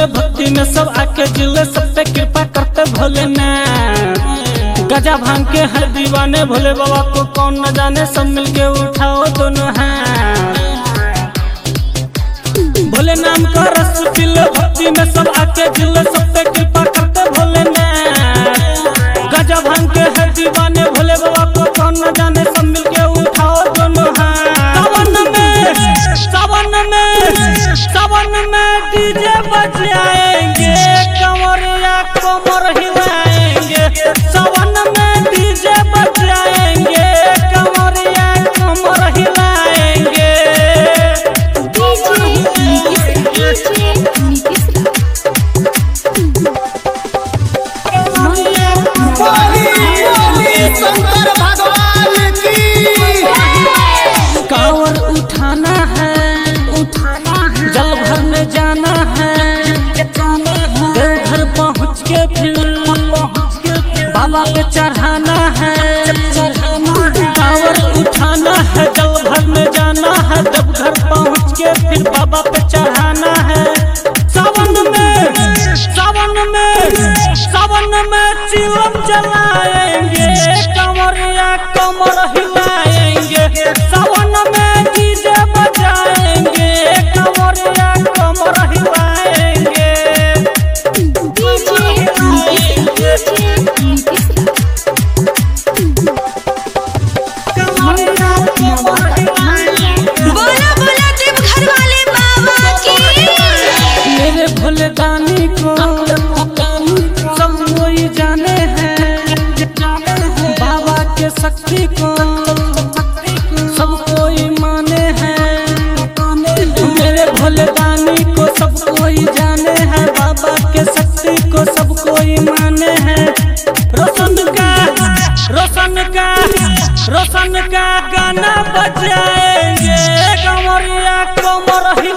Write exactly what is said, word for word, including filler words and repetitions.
मिले भक्ति में सब आके जिले, सब पे कृपा करते भोलेनाथ। गजा भांग के हर दीवाने, भोले बाबा को कौन न जाने, सब मिलके उठाओ दोनों हाथ। भोले नाम का रस पीले, भक्ति में सब आके जिले, सब पे कृपा करते भोलेनाथ। गजा भांग के हर दीवाने, भोले बाबा को कौन न जाने, सब मिलके उठाओ दोनों हाथ। सावन में सावन में सावन में डीजे बजाएंगे, कमरिया कमर हिलाएंगे। सावन में डीजे बजाएंगे, कमरिया कमर हिलाएंगे। शंकर भगवान की कांवर उठाना है, उठाना है, जल भरने जाना है, देवघर पहुँच के फिर बाबा पे चढ़ाना है। कांवर उठाना है, जल भरने जाना है, देवघर पहुँच के फिर बाबा पे चढ़ाना है। सावन में सावन में सावन में चिलम जलाएंगे, कमरिया कमर हिलाएंगे। सावन में डीजे बजाएंगे, कमरिया कमर हिलाएंगे। बोला बोला देवघर वाले बाबा की। मेरे भोले दानी को सब कोई जाने हैं, बाबा के शक्ति को सब कोई माने हैं। मेरे भोले दानी को सब कोई जाने हैं, बाबा के शक्ति को सब कोई माने हैं। रोशन का रोशन का रोशन का गाना बजाएंगे, कमरिया कमर